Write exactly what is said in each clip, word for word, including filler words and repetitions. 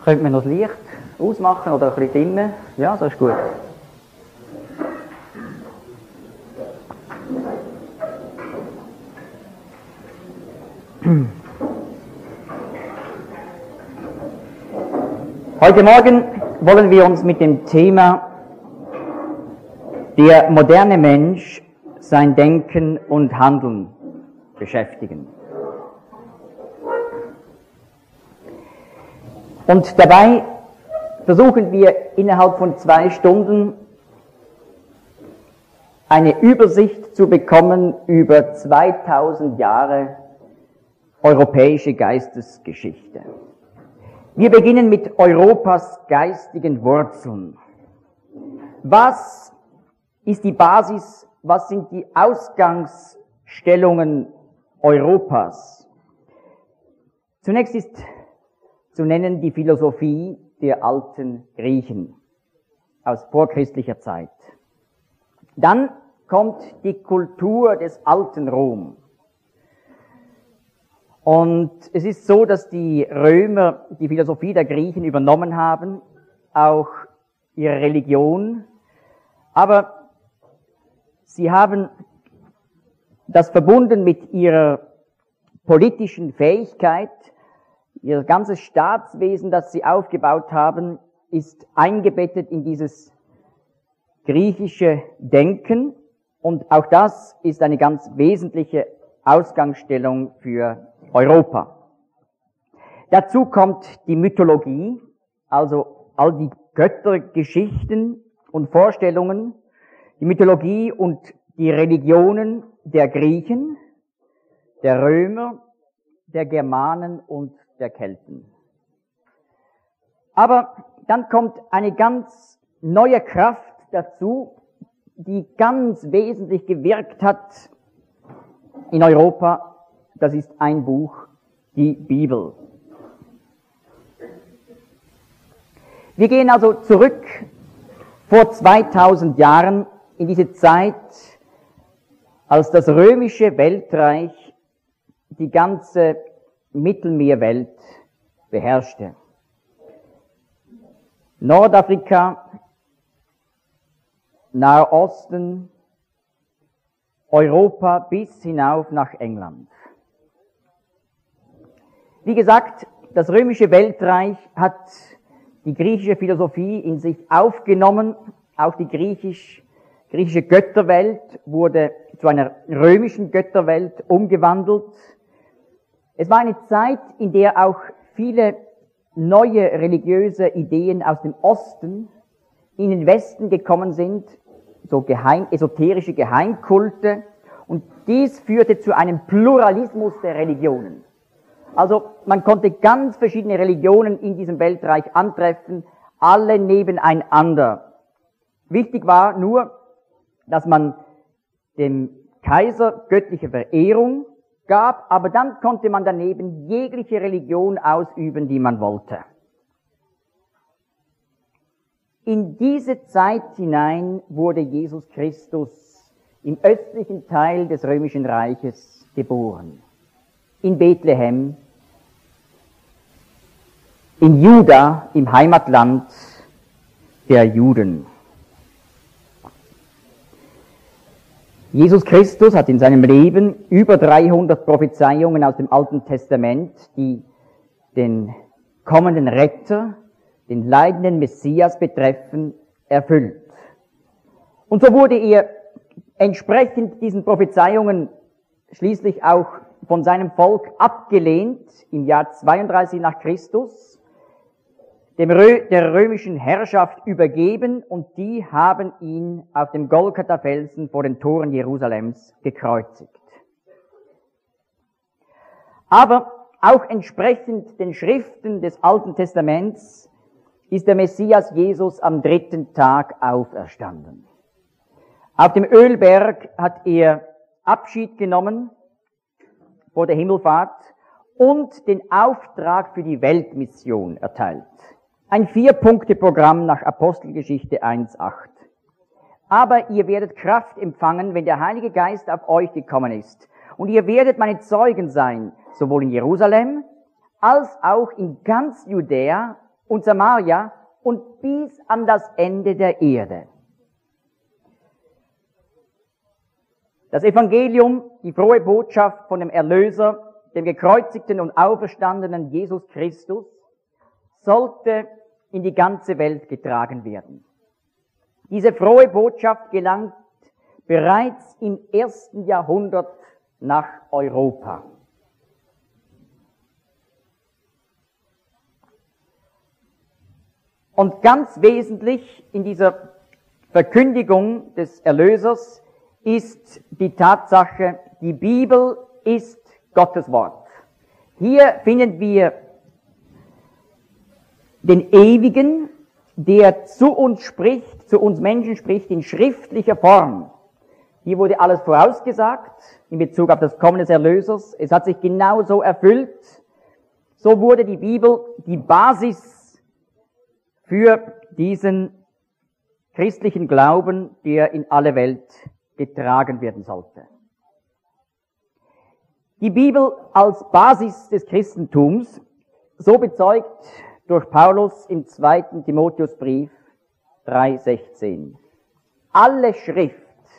Könnte man noch das Licht ausmachen oder ein bisschen dimmen? Ja, so ist gut. Heute Morgen wollen wir uns mit dem Thema der moderne Mensch, sein Denken und Handeln beschäftigen. Und dabei versuchen wir innerhalb von zwei Stunden eine Übersicht zu bekommen über zweitausend Jahre europäische Geistesgeschichte. Wir beginnen mit Europas geistigen Wurzeln. Was ist die Basis, was sind die Ausgangsstellungen Europas? Zunächst ist zu nennen die Philosophie der alten Griechen aus vorchristlicher Zeit. Dann kommt die Kultur des alten Rom. Und es ist so, dass die Römer die Philosophie der Griechen übernommen haben, auch ihre Religion, aber sie haben das verbunden mit ihrer politischen Fähigkeit. Ihr ganzes Staatswesen, das sie aufgebaut haben, ist eingebettet in dieses griechische Denken, und auch das ist eine ganz wesentliche Ausgangsstellung für Europa. Dazu kommt die Mythologie, also all die Göttergeschichten und Vorstellungen, die Mythologie und die Religionen der Griechen, der Römer, der Germanen und der Kelten. Aber dann kommt eine ganz neue Kraft dazu, die ganz wesentlich gewirkt hat in Europa. Das ist ein Buch, die Bibel. Wir gehen also zurück vor zweitausend Jahren in diese Zeit, als das römische Weltreich die ganze Mittelmeerwelt beherrschte. Nordafrika, Nahe Osten, Europa bis hinauf nach England. Wie gesagt, das römische Weltreich hat die griechische Philosophie in sich aufgenommen. Auch die griechisch, griechische Götterwelt wurde zu einer römischen Götterwelt umgewandelt. Es war eine Zeit, in der auch viele neue religiöse Ideen aus dem Osten in den Westen gekommen sind, so geheim, esoterische Geheimkulte, und dies führte zu einem Pluralismus der Religionen. Also man konnte ganz verschiedene Religionen in diesem Weltreich antreffen, alle nebeneinander. Wichtig war nur, dass man dem Kaiser göttliche Verehrung gab, aber dann konnte man daneben jegliche Religion ausüben, die man wollte. In diese Zeit hinein wurde Jesus Christus im östlichen Teil des Römischen Reiches geboren. In Bethlehem, in Juda, im Heimatland der Juden. Jesus Christus hat in seinem Leben über dreihundert Prophezeiungen aus dem Alten Testament, die den kommenden Retter, den leidenden Messias betreffen, erfüllt. Und so wurde er entsprechend diesen Prophezeiungen schließlich auch von seinem Volk abgelehnt im Jahr zweiunddreißig nach Christus, dem Rö- der römischen Herrschaft übergeben, und die haben ihn auf dem Golgatha-Felsen vor den Toren Jerusalems gekreuzigt. Aber auch entsprechend den Schriften des Alten Testaments ist der Messias Jesus am dritten Tag auferstanden. Auf dem Ölberg hat er Abschied genommen vor der Himmelfahrt und den Auftrag für die Weltmission erteilt. Ein Vier-Punkte-Programm nach Apostelgeschichte eins acht. Aber ihr werdet Kraft empfangen, wenn der Heilige Geist auf euch gekommen ist. Und ihr werdet meine Zeugen sein, sowohl in Jerusalem, als auch in ganz Judäa und Samaria und bis an das Ende der Erde. Das Evangelium, die frohe Botschaft von dem Erlöser, dem gekreuzigten und auferstandenen Jesus Christus, sollte in die ganze Welt getragen werden. Diese frohe Botschaft gelangt bereits im ersten Jahrhundert nach Europa. Und ganz wesentlich in dieser Verkündigung des Erlösers ist die Tatsache, die Bibel ist Gottes Wort. Hier finden wir den Ewigen, der zu uns spricht, zu uns Menschen spricht in schriftlicher Form. Hier wurde alles vorausgesagt in Bezug auf das Kommen des Erlösers. Es hat sich genauso erfüllt. So wurde die Bibel die Basis für diesen christlichen Glauben, der in alle Welt getragen werden sollte. Die Bibel als Basis des Christentums, so bezeugt durch Paulus im zweiten Timotheusbrief drei sechzehn. Alle Schrift,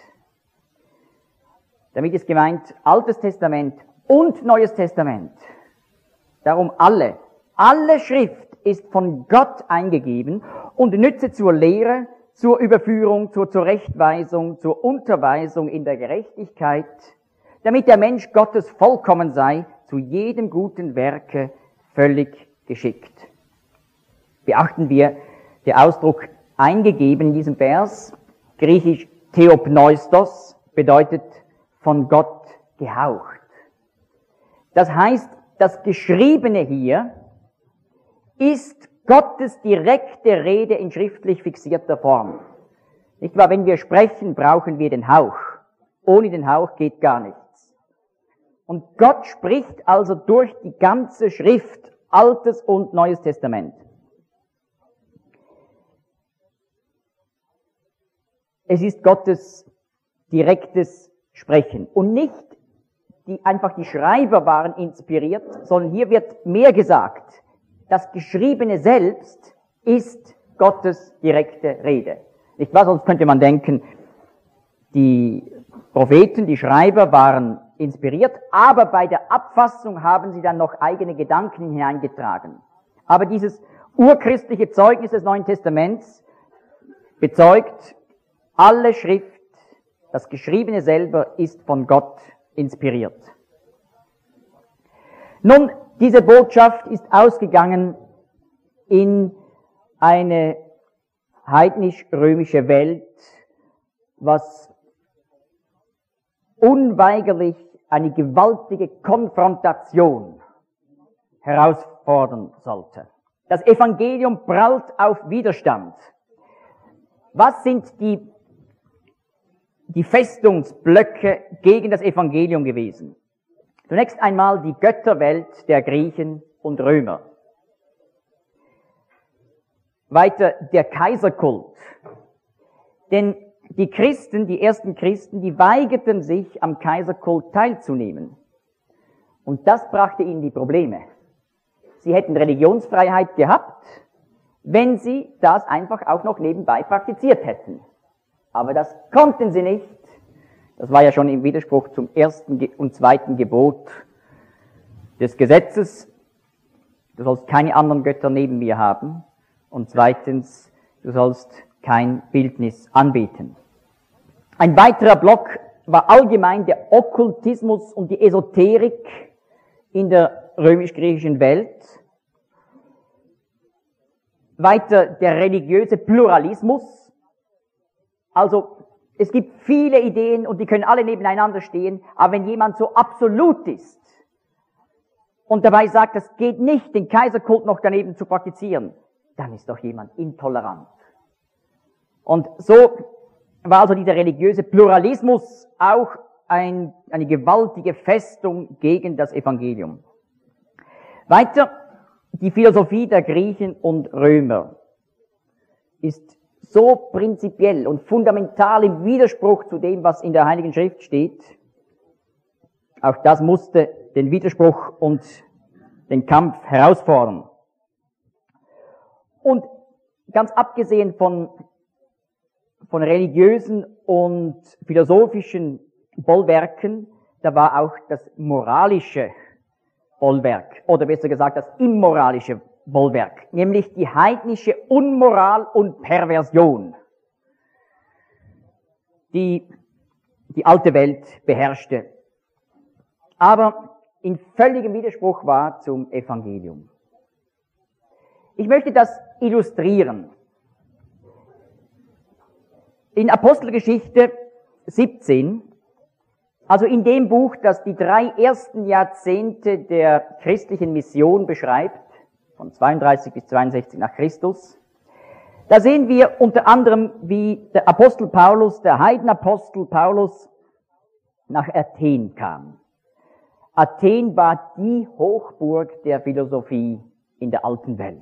damit ist gemeint Altes Testament und Neues Testament, darum alle, alle Schrift ist von Gott eingegeben und nütze zur Lehre, zur Überführung, zur Zurechtweisung, zur Unterweisung in der Gerechtigkeit, damit der Mensch Gottes vollkommen sei, zu jedem guten Werke völlig geschickt. Beachten wir, der Ausdruck eingegeben in diesem Vers, griechisch theopneustos, bedeutet von Gott gehaucht. Das heißt, das Geschriebene hier ist Gottes direkte Rede in schriftlich fixierter Form. Nicht wahr? Wenn wir sprechen, brauchen wir den Hauch. Ohne den Hauch geht gar nichts. Und Gott spricht also durch die ganze Schrift, Altes und Neues Testament. Es ist Gottes direktes Sprechen und nicht die, einfach die Schreiber waren inspiriert, sondern hier wird mehr gesagt. Das Geschriebene selbst ist Gottes direkte Rede. Nicht wahr? Sonst könnte man denken, die Propheten, die Schreiber waren inspiriert, aber bei der Abfassung haben sie dann noch eigene Gedanken hineingetragen. Aber dieses urchristliche Zeugnis des Neuen Testaments bezeugt, alle Schrift, das Geschriebene selber ist von Gott inspiriert. Nun, diese Botschaft ist ausgegangen in eine heidnisch-römische Welt, was unweigerlich eine gewaltige Konfrontation herausfordern sollte. Das Evangelium prallt auf Widerstand. Was sind die, die Festungsblöcke gegen das Evangelium gewesen? Zunächst einmal die Götterwelt der Griechen und Römer. Weiter der Kaiserkult. Denn die Christen, die ersten Christen, die weigerten sich, am Kaiserkult teilzunehmen. Und das brachte ihnen die Probleme. Sie hätten Religionsfreiheit gehabt, wenn sie das einfach auch noch nebenbei praktiziert hätten. Aber das konnten sie nicht. Das war ja schon im Widerspruch zum ersten und zweiten Gebot des Gesetzes. Du sollst keine anderen Götter neben mir haben. Und zweitens, du sollst kein Bildnis anbeten. Ein weiterer Block war allgemein der Okkultismus und die Esoterik in der römisch-griechischen Welt. Weiter der religiöse Pluralismus. Also es gibt viele Ideen und die können alle nebeneinander stehen, aber wenn jemand so absolut ist und dabei sagt, das geht nicht, den Kaiserkult noch daneben zu praktizieren, dann ist doch jemand intolerant. Und so war also dieser religiöse Pluralismus auch ein, eine gewaltige Festung gegen das Evangelium. Weiter, die Philosophie der Griechen und Römer ist so prinzipiell und fundamental im Widerspruch zu dem, was in der Heiligen Schrift steht. Auch das musste den Widerspruch und den Kampf herausfordern. Und ganz abgesehen von, von religiösen und philosophischen Bollwerken, da war auch das moralische Bollwerk, oder besser gesagt das immoralische Bollwerk, nämlich die heidnische Unmoral und Perversion, die die alte Welt beherrschte, aber in völligem Widerspruch war zum Evangelium. Ich möchte das illustrieren. In Apostelgeschichte siebzehn, also in dem Buch, das die drei ersten Jahrzehnte der christlichen Mission beschreibt, von zweiunddreißig bis zweiundsechzig nach Christus, da sehen wir unter anderem, wie der Apostel Paulus, der Heidenapostel Paulus, nach Athen kam. Athen war die Hochburg der Philosophie in der alten Welt.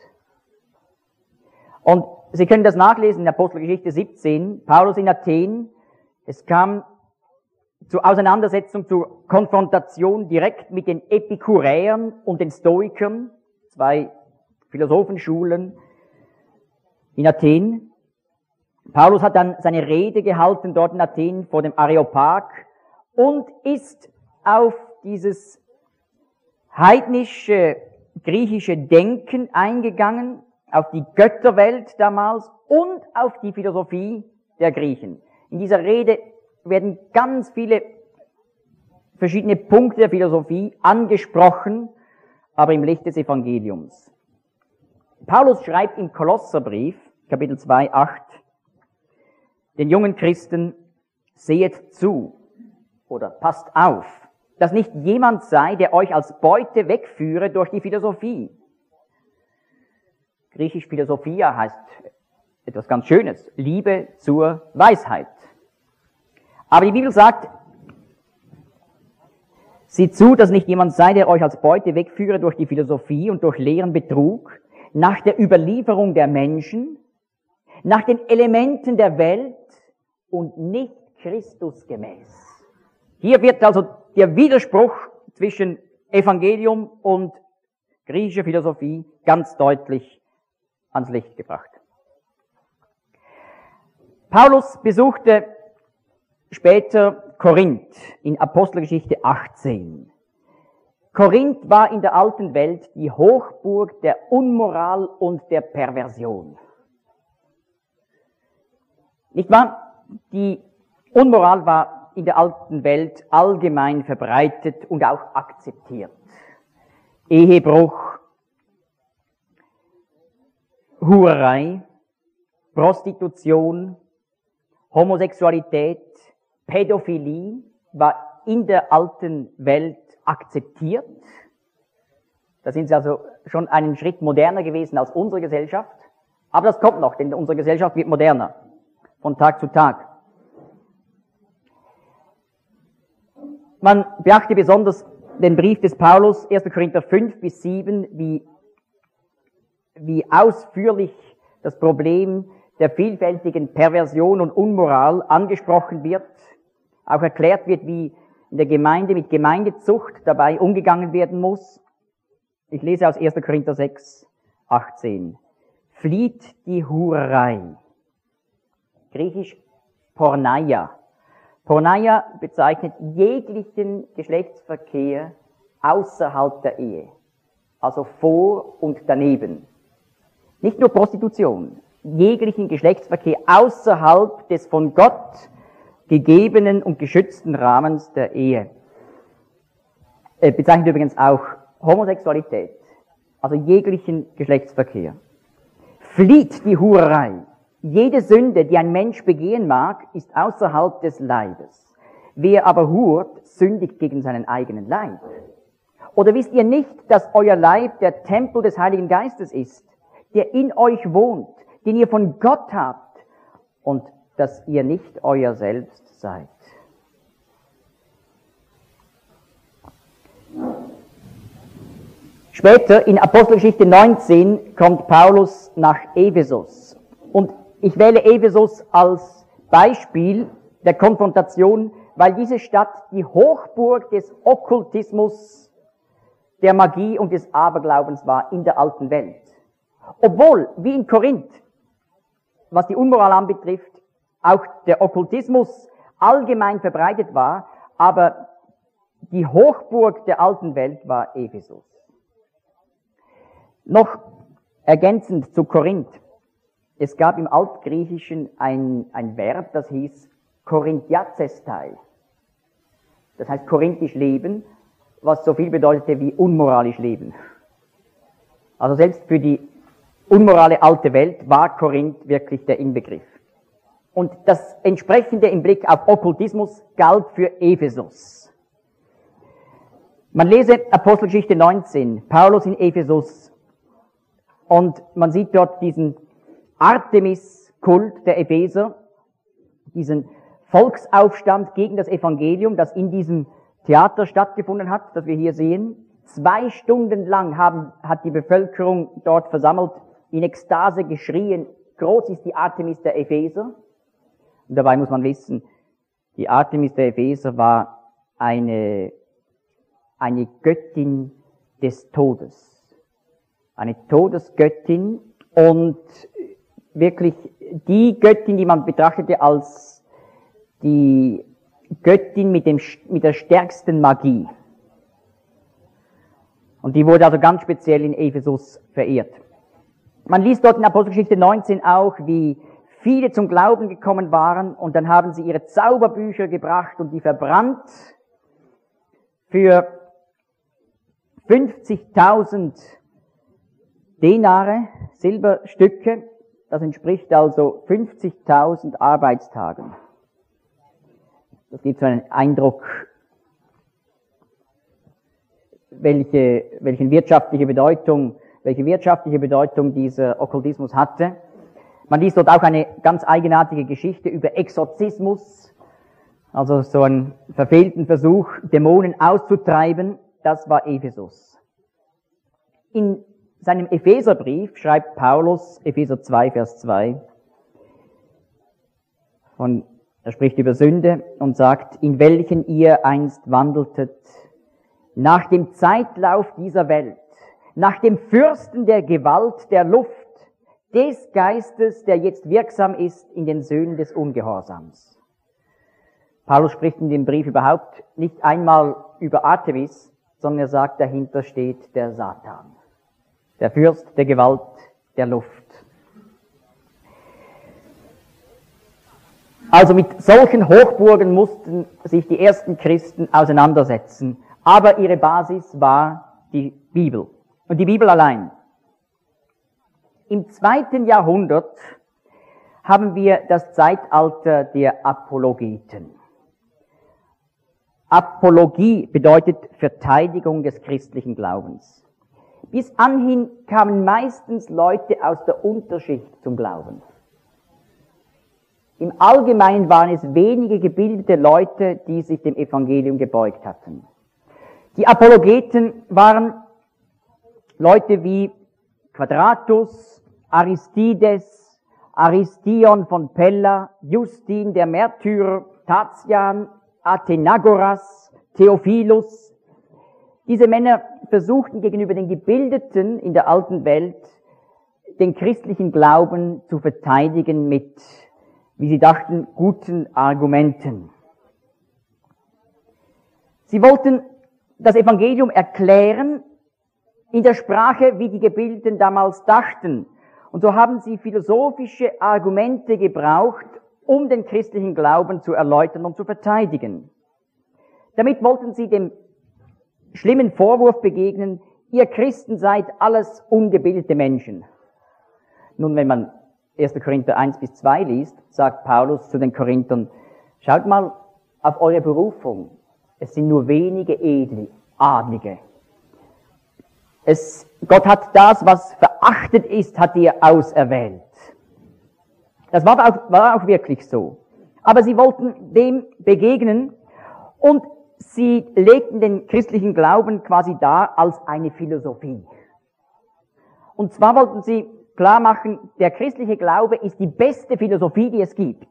Und Sie können das nachlesen in Apostelgeschichte siebzehn, Paulus in Athen. Es kam zur Auseinandersetzung, zur Konfrontation direkt mit den Epikuräern und den Stoikern, zwei Philosophenschulen in Athen. Paulus hat dann seine Rede gehalten dort in Athen vor dem Areopag und ist auf dieses heidnische, griechische Denken eingegangen, auf die Götterwelt damals und auf die Philosophie der Griechen. In dieser Rede werden ganz viele verschiedene Punkte der Philosophie angesprochen, aber im Licht des Evangeliums. Paulus schreibt im Kolosserbrief, Kapitel zwei, acht, den jungen Christen, sehet zu oder passt auf, dass nicht jemand sei, der euch als Beute wegführe durch die Philosophie. Griechisch Philosophia heißt etwas ganz Schönes, Liebe zur Weisheit. Aber die Bibel sagt, seht zu, dass nicht jemand sei, der euch als Beute wegführe durch die Philosophie und durch leeren Betrug, nach der Überlieferung der Menschen, nach den Elementen der Welt und nicht Christusgemäß. Hier wird also der Widerspruch zwischen Evangelium und griechischer Philosophie ganz deutlich ans Licht gebracht. Paulus besuchte später Korinth in Apostelgeschichte achtzehn. Korinth war in der alten Welt die Hochburg der Unmoral und der Perversion. Nicht wahr? Die Unmoral war in der alten Welt allgemein verbreitet und auch akzeptiert. Ehebruch, Hurerei, Prostitution, Homosexualität, Pädophilie war in der alten Welt akzeptiert. Da sind sie also schon einen Schritt moderner gewesen als unsere Gesellschaft. Aber das kommt noch, denn unsere Gesellschaft wird moderner, von Tag zu Tag. Man beachte besonders den Brief des Paulus, erster Korinther fünf bis sieben, wie, wie ausführlich das Problem der vielfältigen Perversion und Unmoral angesprochen wird, auch erklärt wird, wie in der Gemeinde mit Gemeindezucht dabei umgegangen werden muss. Ich lese aus erster Korinther sechs, achtzehn. Flieht die Hurerei. Griechisch Porneia. Porneia bezeichnet jeglichen Geschlechtsverkehr außerhalb der Ehe, also vor und daneben. Nicht nur Prostitution, jeglichen Geschlechtsverkehr außerhalb des von Gott gegebenen und geschützten Rahmens der Ehe. Äh, bezeichnet übrigens auch Homosexualität, also jeglichen Geschlechtsverkehr. Flieht die Hurerei. Jede Sünde, die ein Mensch begehen mag, ist außerhalb des Leibes. Wer aber hurt, sündigt gegen seinen eigenen Leib. Oder wisst ihr nicht, dass euer Leib der Tempel des Heiligen Geistes ist, der in euch wohnt, den ihr von Gott habt und dass ihr nicht euer selbst seid? Später, in Apostelgeschichte neunzehn, kommt Paulus nach Ephesus. Und ich wähle Ephesus als Beispiel der Konfrontation, weil diese Stadt die Hochburg des Okkultismus, der Magie und des Aberglaubens war in der alten Welt. Obwohl, wie in Korinth, was die Unmoral anbetrifft, auch der Okkultismus allgemein verbreitet war, aber die Hochburg der alten Welt war Ephesus. Noch ergänzend zu Korinth. Es gab im Altgriechischen ein, ein Verb, das hieß Korinthiazestai. Das heißt korinthisch leben, was so viel bedeutete wie unmoralisch leben. Also selbst für die unmorale alte Welt war Korinth wirklich der Inbegriff. Und das entsprechende im Blick auf Okkultismus galt für Ephesus. Man lese Apostelgeschichte neunzehn, Paulus in Ephesus, und man sieht dort diesen Artemis-Kult der Epheser, diesen Volksaufstand gegen das Evangelium, das in diesem Theater stattgefunden hat, das wir hier sehen. Zwei Stunden lang haben, hat die Bevölkerung dort versammelt in Ekstase geschrien, groß ist die Artemis der Epheser. Und dabei muss man wissen, die Artemis der Epheser war eine, eine Göttin des Todes. Eine Todesgöttin und wirklich die Göttin, die man betrachtete als die Göttin mit, dem, mit der stärksten Magie. Und die wurde also ganz speziell in Ephesus verehrt. Man liest dort in Apostelgeschichte neunzehn auch, wie viele zum Glauben gekommen waren und dann haben sie ihre Zauberbücher gebracht und die verbrannt. Für fünfzigtausend Denare, Silberstücke, das entspricht also fünfzigtausend Arbeitstagen. Das gibt so einen Eindruck, welche, welche wirtschaftliche Bedeutung, welche wirtschaftliche Bedeutung dieser Okkultismus hatte. Man liest dort auch eine ganz eigenartige Geschichte über Exorzismus, also so einen verfehlten Versuch, Dämonen auszutreiben. Das war Ephesus. In seinem Epheserbrief schreibt Paulus, Epheser zwei, Vers zwei, von, er spricht über Sünde und sagt, in welchen ihr einst wandeltet, nach dem Zeitlauf dieser Welt, nach dem Fürsten der Gewalt der Luft, des Geistes, der jetzt wirksam ist in den Söhnen des Ungehorsams. Paulus spricht in dem Brief überhaupt nicht einmal über Artemis, sondern er sagt, dahinter steht der Satan, der Fürst der Gewalt der Luft. Also mit solchen Hochburgen mussten sich die ersten Christen auseinandersetzen, aber ihre Basis war die Bibel und die Bibel allein. Im zweiten Jahrhundert haben wir das Zeitalter der Apologeten. Apologie bedeutet Verteidigung des christlichen Glaubens. Bis anhin kamen meistens Leute aus der Unterschicht zum Glauben. Im Allgemeinen waren es wenige gebildete Leute, die sich dem Evangelium gebeugt hatten. Die Apologeten waren Leute wie Quadratus, Aristides, Aristion von Pella, Justin der Märtyrer, Tatian, Athenagoras, Theophilus. Diese Männer versuchten gegenüber den Gebildeten in der alten Welt den christlichen Glauben zu verteidigen mit, wie sie dachten, guten Argumenten. Sie wollten das Evangelium erklären in der Sprache, wie die Gebildeten damals dachten. Und so haben sie philosophische Argumente gebraucht, um den christlichen Glauben zu erläutern und zu verteidigen. Damit wollten sie dem schlimmen Vorwurf begegnen, ihr Christen seid alles ungebildete Menschen. Nun, wenn man erster Korinther eins bis zwei liest, sagt Paulus zu den Korinthern, schaut mal auf eure Berufung. Es sind nur wenige Edle, Adlige. Es, Gott hat das, was verachtet ist, hat ihr auserwählt. Das war auch, war auch wirklich so. Aber sie wollten dem begegnen und sie legten den christlichen Glauben quasi dar als eine Philosophie. Und zwar wollten sie klar machen, der christliche Glaube ist die beste Philosophie, die es gibt.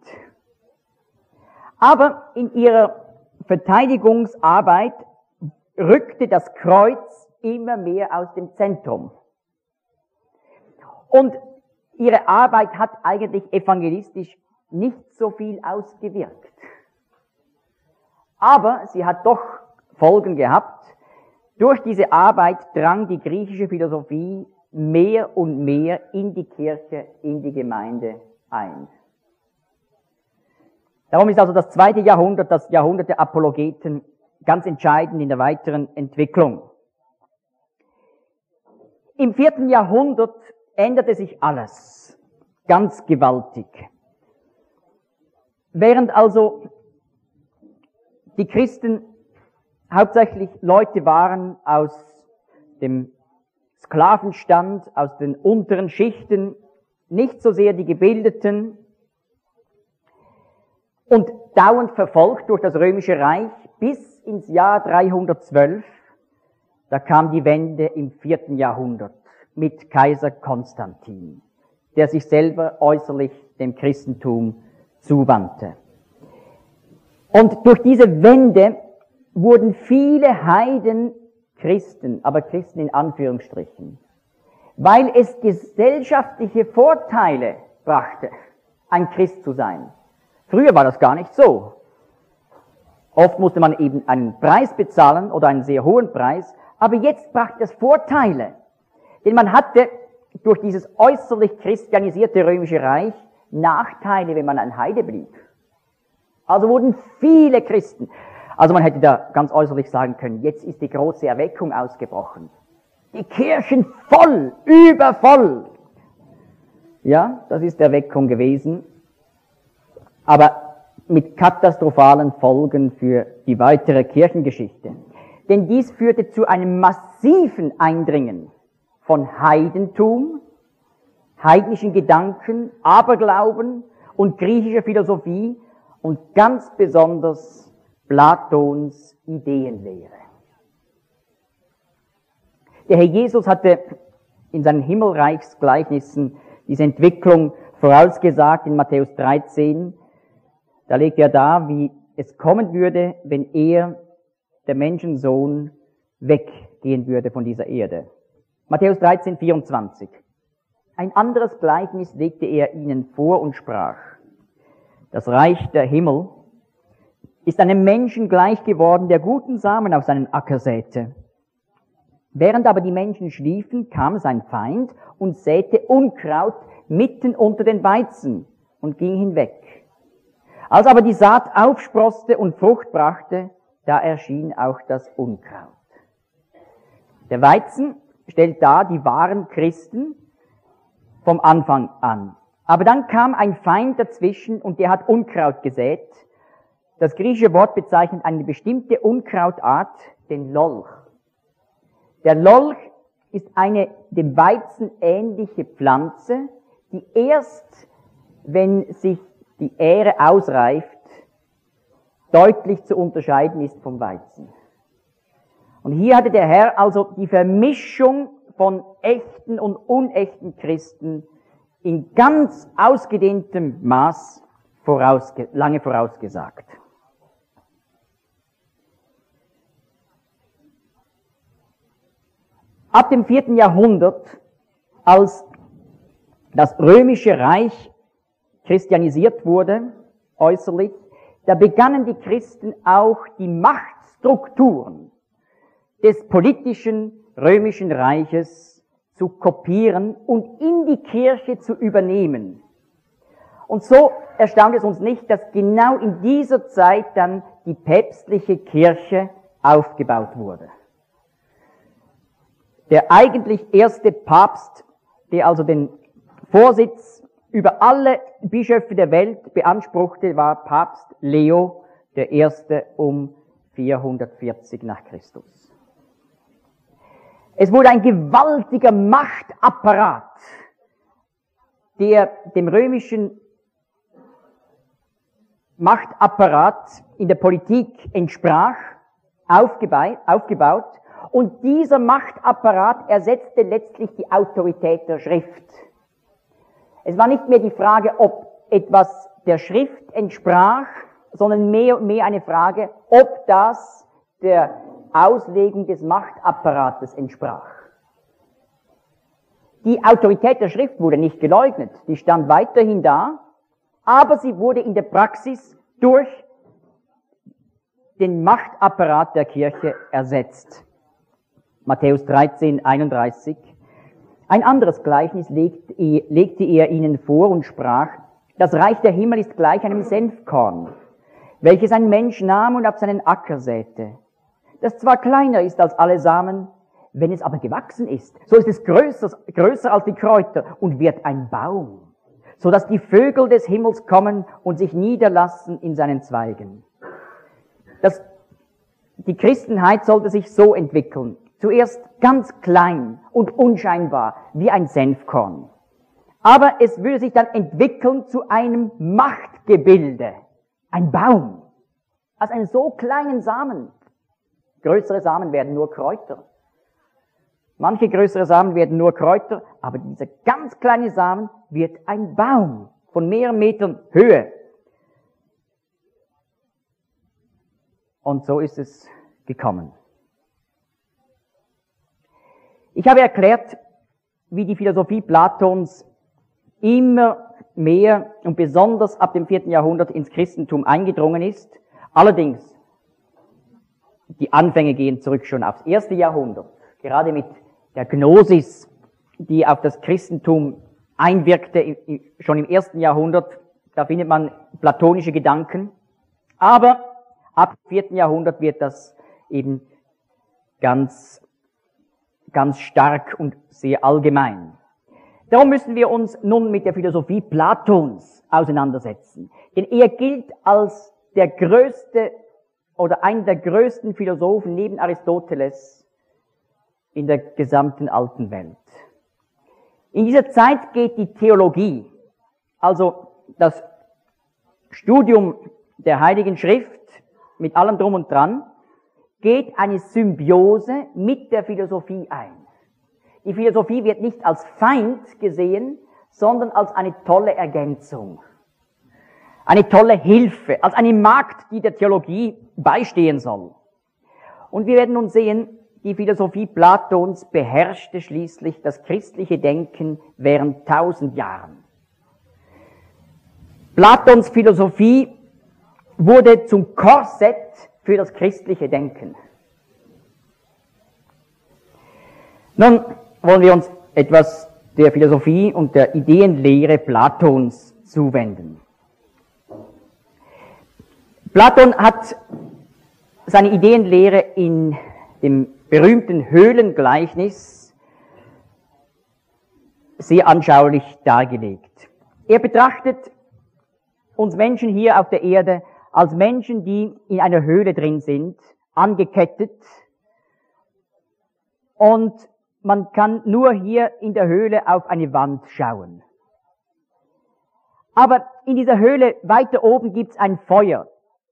Aber in ihrer Verteidigungsarbeit rückte das Kreuz immer mehr aus dem Zentrum. Und ihre Arbeit hat eigentlich evangelistisch nicht so viel ausgewirkt. Aber sie hat doch Folgen gehabt. Durch diese Arbeit drang die griechische Philosophie mehr und mehr in die Kirche, in die Gemeinde ein. Darum ist also das zweite Jahrhundert, das Jahrhundert der Apologeten, ganz entscheidend in der weiteren Entwicklung. Im vierten Jahrhundert änderte sich alles ganz gewaltig. Während also die Christen hauptsächlich Leute waren aus dem Sklavenstand, aus den unteren Schichten, nicht so sehr die Gebildeten und dauernd verfolgt durch das Römische Reich bis ins Jahr dreihundertzwölf, da kam die Wende im vierten Jahrhundert mit Kaiser Konstantin, der sich selber äußerlich dem Christentum zuwandte. Und durch diese Wende wurden viele Heiden Christen, aber Christen in Anführungsstrichen, weil es gesellschaftliche Vorteile brachte, ein Christ zu sein. Früher war das gar nicht so. Oft musste man eben einen Preis bezahlen oder einen sehr hohen Preis, aber jetzt brachte es Vorteile. Denn man hatte durch dieses äußerlich christianisierte Römische Reich Nachteile, wenn man ein Heide blieb. Also wurden viele Christen. Also man hätte da ganz äußerlich sagen können, jetzt ist die große Erweckung ausgebrochen. Die Kirchen voll, übervoll. Ja, das ist Erweckung gewesen. Aber mit katastrophalen Folgen für die weitere Kirchengeschichte. Denn dies führte zu einem massiven Eindringen von Heidentum, heidnischen Gedanken, Aberglauben und griechischer Philosophie und ganz besonders Platons Ideenlehre. Der Herr Jesus hatte in seinen Himmelreichsgleichnissen diese Entwicklung vorausgesagt in Matthäus dreizehn. Da legt er dar, wie es kommen würde, wenn er, der Menschensohn, weggehen würde von dieser Erde. Matthäus dreizehn, vierundzwanzig. Ein anderes Gleichnis legte er ihnen vor und sprach: Das Reich der Himmel ist einem Menschen gleich geworden, der guten Samen auf seinen Acker säte. Während aber die Menschen schliefen, kam sein Feind und säte Unkraut mitten unter den Weizen und ging hinweg. Als aber die Saat aufsproßte und Frucht brachte, da erschien auch das Unkraut. Der Weizen stellt dar die wahren Christen vom Anfang an. Aber dann kam ein Feind dazwischen und der hat Unkraut gesät. Das griechische Wort bezeichnet eine bestimmte Unkrautart, den Lolch. Der Lolch ist eine dem Weizen ähnliche Pflanze, die erst, wenn sich die Ähre ausreift, deutlich zu unterscheiden ist vom Weizen. Und hier hatte der Herr also die Vermischung von echten und unechten Christen in ganz ausgedehntem Maß vorausge- lange vorausgesagt. Ab dem vierten Jahrhundert, als das Römische Reich christianisiert wurde, äußerlich, da begannen die Christen auch die Machtstrukturen des politischen Römischen Reiches zu kopieren und in die Kirche zu übernehmen. Und so erstaunt es uns nicht, dass genau in dieser Zeit dann die päpstliche Kirche aufgebaut wurde. Der eigentlich erste Papst, der also den Vorsitz über alle Bischöfe der Welt beanspruchte, war Papst Leo der Erste um vierhundertvierzig nach Christus. Es wurde ein gewaltiger Machtapparat, der dem römischen Machtapparat in der Politik entsprach, aufgebaut. Und dieser Machtapparat ersetzte letztlich die Autorität der Schrift. Es war nicht mehr die Frage, ob etwas der Schrift entsprach, sondern mehr und mehr eine Frage, ob das der Auslegung des Machtapparates entsprach. Die Autorität der Schrift wurde nicht geleugnet, die stand weiterhin da, aber sie wurde in der Praxis durch den Machtapparat der Kirche ersetzt. Matthäus dreizehn, einunddreißig. Ein anderes Gleichnis legte er ihnen vor und sprach, das Reich der Himmel ist gleich einem Senfkorn, welches ein Mensch nahm und auf seinen Acker säte, das zwar kleiner ist als alle Samen, wenn es aber gewachsen ist, so ist es größer, größer als die Kräuter und wird ein Baum, so dass die Vögel des Himmels kommen und sich niederlassen in seinen Zweigen. Das, die Christenheit sollte sich so entwickeln, zuerst ganz klein und unscheinbar, wie ein Senfkorn. Aber es würde sich dann entwickeln zu einem Machtgebilde, ein Baum, aus einem so kleinen Samen. Größere Samen werden nur Kräuter. Manche größere Samen werden nur Kräuter, aber dieser ganz kleine Samen wird ein Baum von mehreren Metern Höhe. Und so ist es gekommen. Ich habe erklärt, wie die Philosophie Platons immer mehr und besonders ab dem vierten Jahrhundert ins Christentum eingedrungen ist. Allerdings, die Anfänge gehen zurück schon aufs erste Jahrhundert. Gerade mit der Gnosis, die auf das Christentum einwirkte, schon im ersten Jahrhundert, da findet man platonische Gedanken. Aber ab dem vierten Jahrhundert wird das eben ganz, ganz stark und sehr allgemein. Darum müssen wir uns nun mit der Philosophie Platons auseinandersetzen. Denn er gilt als der größte oder einer der größten Philosophen neben Aristoteles in der gesamten alten Welt. In dieser Zeit geht die Theologie, also das Studium der Heiligen Schrift mit allem Drum und Dran, geht eine Symbiose mit der Philosophie ein. Die Philosophie wird nicht als Feind gesehen, sondern als eine tolle Ergänzung, eine tolle Hilfe, als eine Magd, die der Theologie beistehen soll. Und wir werden nun sehen, die Philosophie Platons beherrschte schließlich das christliche Denken während tausend Jahren. Platons Philosophie wurde zum Korsett für das christliche Denken. Nun wollen wir uns etwas der Philosophie und der Ideenlehre Platons zuwenden. Platon hat seine Ideenlehre in dem berühmten Höhlengleichnis sehr anschaulich dargelegt. Er betrachtet uns Menschen hier auf der Erde als Menschen, die in einer Höhle drin sind, angekettet, und man kann nur hier in der Höhle auf eine Wand schauen. Aber in dieser Höhle weiter oben gibt's ein Feuer.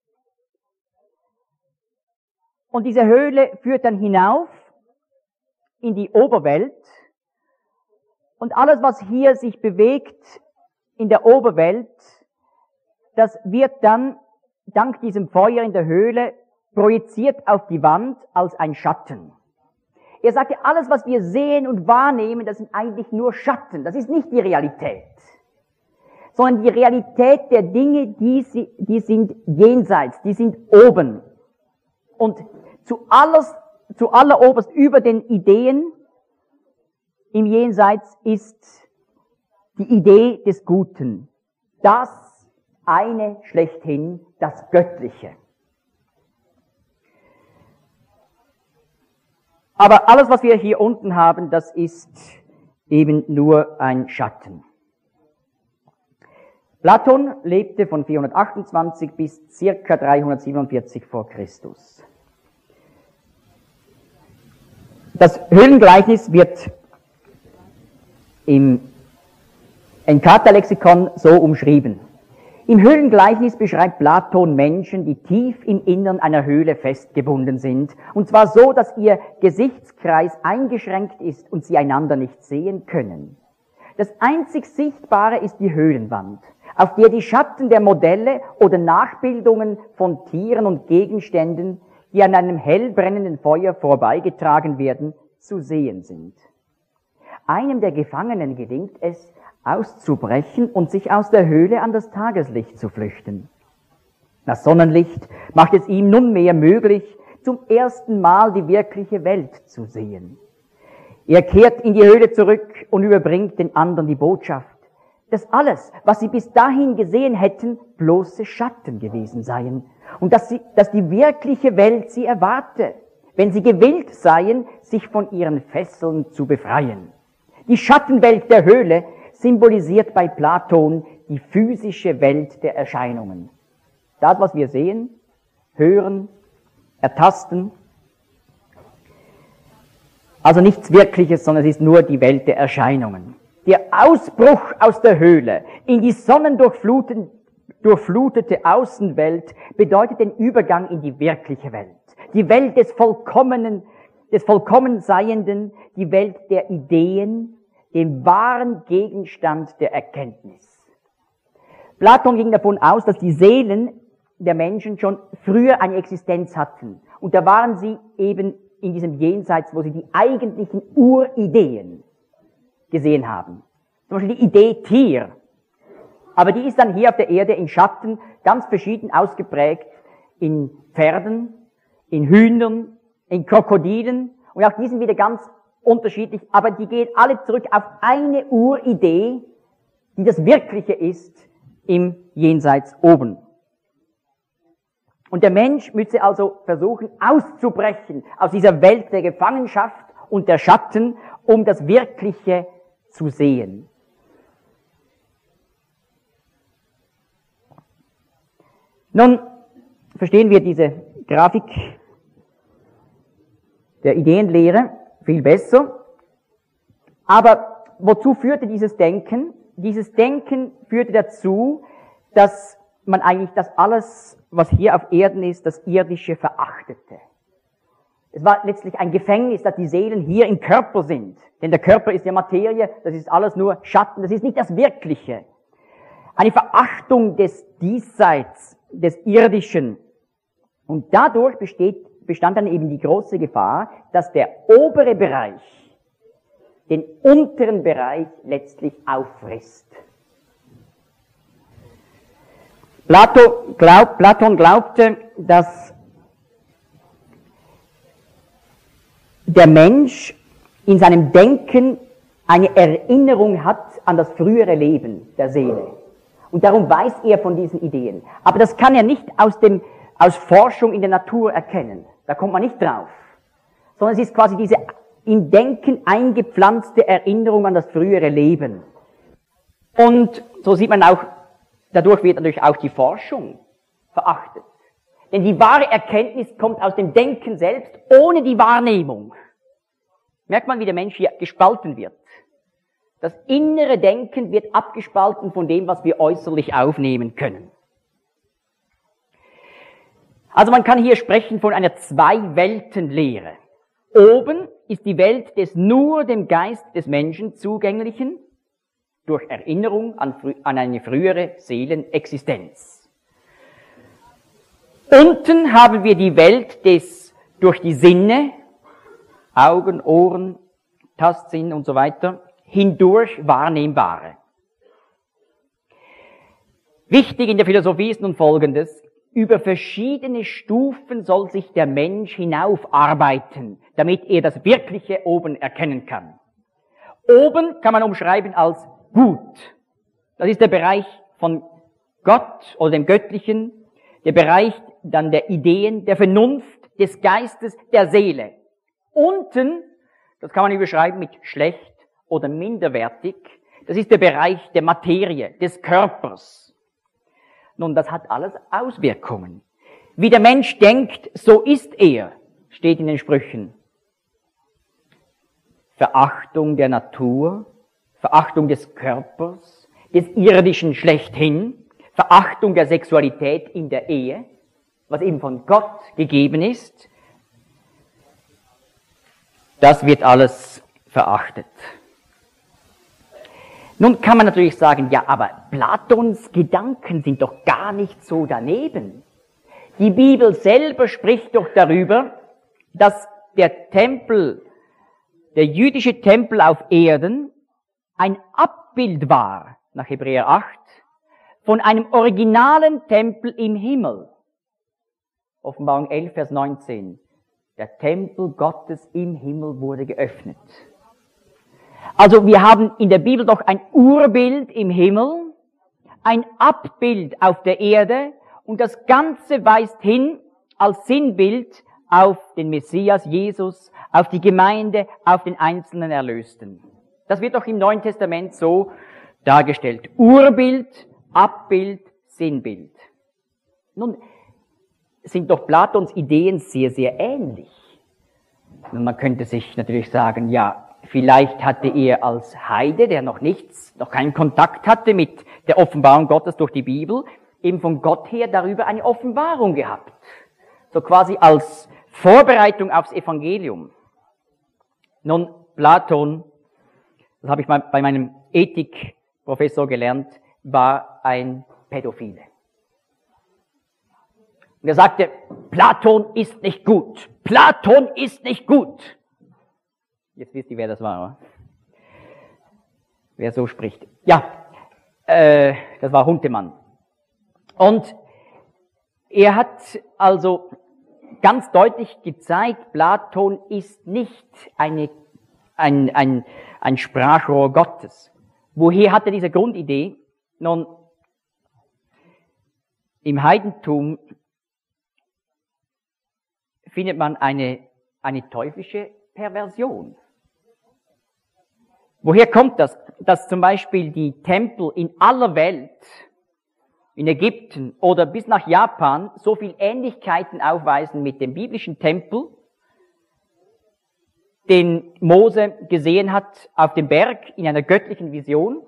Und diese Höhle führt dann hinauf in die Oberwelt. Und alles, was hier sich bewegt in der Oberwelt, das wird dann dank diesem Feuer in der Höhle projiziert auf die Wand als ein Schatten. Er sagte, alles, was wir sehen und wahrnehmen, das sind eigentlich nur Schatten. Das ist nicht die Realität. Sondern die Realität der Dinge, die, die sind jenseits, die sind oben. Und zu, alles, zu alleroberst über den Ideen im Jenseits ist die Idee des Guten. Das eine schlechthin, das Göttliche. Aber alles, was wir hier unten haben, das ist eben nur ein Schatten. Platon lebte von vierhundertachtundzwanzig bis circa dreihundertsiebenundvierzig vor Christus. Das Höhlengleichnis wird im Encarta-Lexikon so umschrieben. Im Höhlengleichnis beschreibt Platon Menschen, die tief im Innern einer Höhle festgebunden sind, und zwar so, dass ihr Gesichtskreis eingeschränkt ist und sie einander nicht sehen können. Das einzig Sichtbare ist die Höhlenwand, auf der die Schatten der Modelle oder Nachbildungen von Tieren und Gegenständen, die an einem hell brennenden Feuer vorbeigetragen werden, zu sehen sind. Einem der Gefangenen gelingt es, auszubrechen und sich aus der Höhle an das Tageslicht zu flüchten. Das Sonnenlicht macht es ihm nunmehr möglich, zum ersten Mal die wirkliche Welt zu sehen. Er kehrt in die Höhle zurück und überbringt den anderen die Botschaft, dass alles, was sie bis dahin gesehen hätten, bloße Schatten gewesen seien und dass, sie, dass die wirkliche Welt sie erwarte, wenn sie gewillt seien, sich von ihren Fesseln zu befreien. Die Schattenwelt der Höhle symbolisiert bei Platon die physische Welt der Erscheinungen. Das, was wir sehen, hören, ertasten, also nichts Wirkliches, sondern es ist nur die Welt der Erscheinungen. Der Ausbruch aus der Höhle in die sonnendurchflutete Außenwelt bedeutet den Übergang in die wirkliche Welt. Die Welt des Vollkommenen, des Vollkommenseienden, die Welt der Ideen, dem wahren Gegenstand der Erkenntnis. Platon ging davon aus, dass die Seelen der Menschen schon früher eine Existenz hatten. Und da waren sie eben in diesem Jenseits, wo sie die eigentlichen Urideen gesehen haben. Zum Beispiel die Idee Tier. Aber die ist dann hier auf der Erde in Schatten ganz verschieden ausgeprägt in Pferden, in Hühnern, in Krokodilen und auch die sind wieder ganz unterschiedlich, aber die gehen alle zurück auf eine Uridee, die das Wirkliche ist im Jenseits oben. Und der Mensch müsse also versuchen, auszubrechen aus dieser Welt der Gefangenschaft und der Schatten, um das Wirkliche zu sehen. Nun verstehen wir diese Grafik der Ideenlehre viel besser. Aber wozu führte dieses Denken? Dieses Denken führte dazu, dass man eigentlich das alles, was hier auf Erden ist, das Irdische verachtete. Es war letztlich ein Gefängnis, dass die Seelen hier im Körper sind. Denn der Körper ist ja Materie, das ist alles nur Schatten, das ist nicht das Wirkliche. Eine Verachtung des Diesseits, des Irdischen. Und dadurch besteht, bestand dann eben die große Gefahr, dass der obere Bereich den unteren Bereich letztlich auffrisst. Plato, glaub, Platon glaubte, dass der Mensch in seinem Denken eine Erinnerung hat an das frühere Leben der Seele. Und darum weiß er von diesen Ideen. Aber das kann er nicht aus, dem, aus Forschung in der Natur erkennen. Da kommt man nicht drauf. Sondern es ist quasi diese im Denken eingepflanzte Erinnerung an das frühere Leben. Und so sieht man auch, dadurch wird natürlich auch die Forschung verachtet. Denn die wahre Erkenntnis kommt aus dem Denken selbst, ohne die Wahrnehmung. Merkt man, wie der Mensch hier gespalten wird. Das innere Denken wird abgespalten von dem, was wir äußerlich aufnehmen können. Also man kann hier sprechen von einer Zwei-Welten-Lehre. Oben ist die Welt des nur dem Geist des Menschen zugänglichen, durch Erinnerung an, an eine frühere Seelenexistenz. Unten haben wir die Welt des durch die Sinne, Augen, Ohren, Tastsinn und so weiter, hindurch Wahrnehmbare. Wichtig in der Philosophie ist nun Folgendes: Über verschiedene Stufen soll sich der Mensch hinaufarbeiten, damit er das Wirkliche oben erkennen kann. Oben kann man umschreiben als gut. Das ist der Bereich von Gott oder dem Göttlichen, der Bereich dann der Ideen, der Vernunft, des Geistes, der Seele. Unten, das kann man überschreiben mit schlecht oder minderwertig, das ist der Bereich der Materie, des Körpers. Nun, das hat alles Auswirkungen. Wie der Mensch denkt, so ist er, steht in den Sprüchen. Verachtung der Natur, Verachtung des Körpers, des Irdischen schlechthin, Verachtung der Sexualität in der Ehe, was eben von Gott gegeben ist, das wird alles verachtet. Nun kann man natürlich sagen, ja, aber Platons Gedanken sind doch gar nicht so daneben. Die Bibel selber spricht doch darüber, dass der Tempel der jüdische Tempel auf Erden ein Abbild war, nach Hebräer acht, von einem originalen Tempel im Himmel. Offenbarung elf, Vers neunzehn. Der Tempel Gottes im Himmel wurde geöffnet. Also wir haben in der Bibel doch ein Urbild im Himmel, ein Abbild auf der Erde und das Ganze weist hin als Sinnbild auf den Messias Jesus, auf die Gemeinde, auf den einzelnen Erlösten. Das wird doch im Neuen Testament so dargestellt. Urbild, Abbild, Sinnbild. Nun sind doch Platons Ideen sehr, sehr ähnlich. Und man könnte sich natürlich sagen, ja, vielleicht hatte er als Heide, der noch nichts, noch keinen Kontakt hatte mit der Offenbarung Gottes durch die Bibel, eben von Gott her darüber eine Offenbarung gehabt. So quasi als Vorbereitung aufs Evangelium. Nun, Platon, das habe ich mal bei meinem Ethikprofessor gelernt, war ein Pädophile. Und er sagte, Platon ist nicht gut. Platon ist nicht gut. Jetzt wisst ihr, wer das war, oder? Wer so spricht. Ja, äh, das war Huntemann. Und er hat also ganz deutlich gezeigt, Platon ist nicht eine, ein, ein, ein Sprachrohr Gottes. Woher hat er diese Grundidee? Nun, im Heidentum findet man eine, eine teuflische Perversion. Woher kommt das? Dass zum Beispiel die Tempel in aller Welt, in Ägypten oder bis nach Japan, so viel Ähnlichkeiten aufweisen mit dem biblischen Tempel, den Mose gesehen hat auf dem Berg in einer göttlichen Vision.